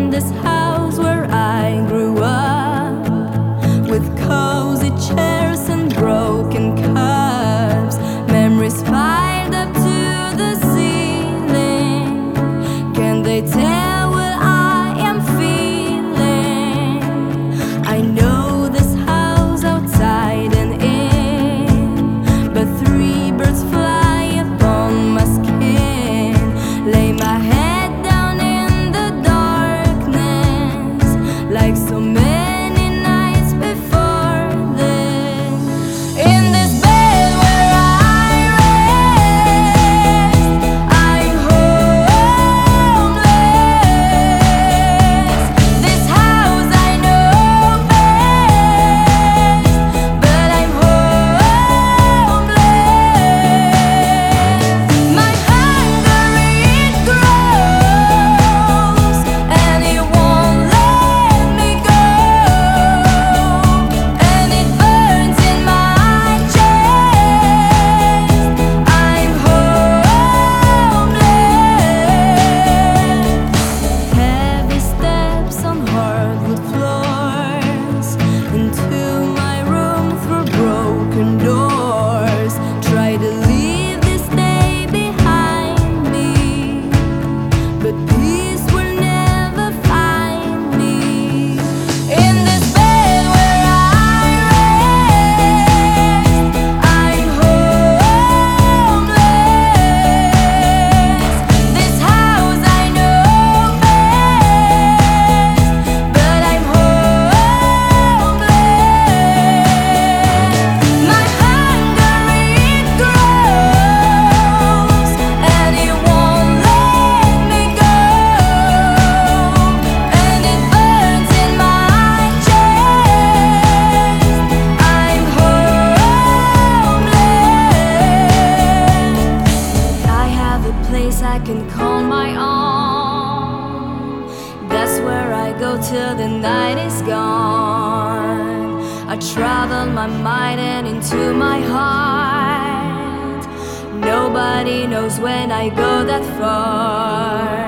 in this house where I grew up, with cozy chairs and broken cups, memories piled up to the ceiling. Can they tell what I am feeling? I know this house outside and in, but three birds fly upon my skin. Lay my head down in the darkness, like so many nights before this. In this bed where I rest, I'm homeless. This house I know best, but I'm homeless. My hunger it grows, and it won't let me go, and it burns in my chest. I'm homeless. Heavy steps on hardwood floors, into my room through broken doors. Try to leave this day behind me, but peace will never find me. In this bed where I rest, I'm homeless. This house I know best, but I'm homeless. My hunger it grows, and it won't let me go, and it burns in my chest. I'm homeless. I have a place I can call my own. That's where I go till the night is gone. I travel my mind and into my heart. Nobody knows when I go that far.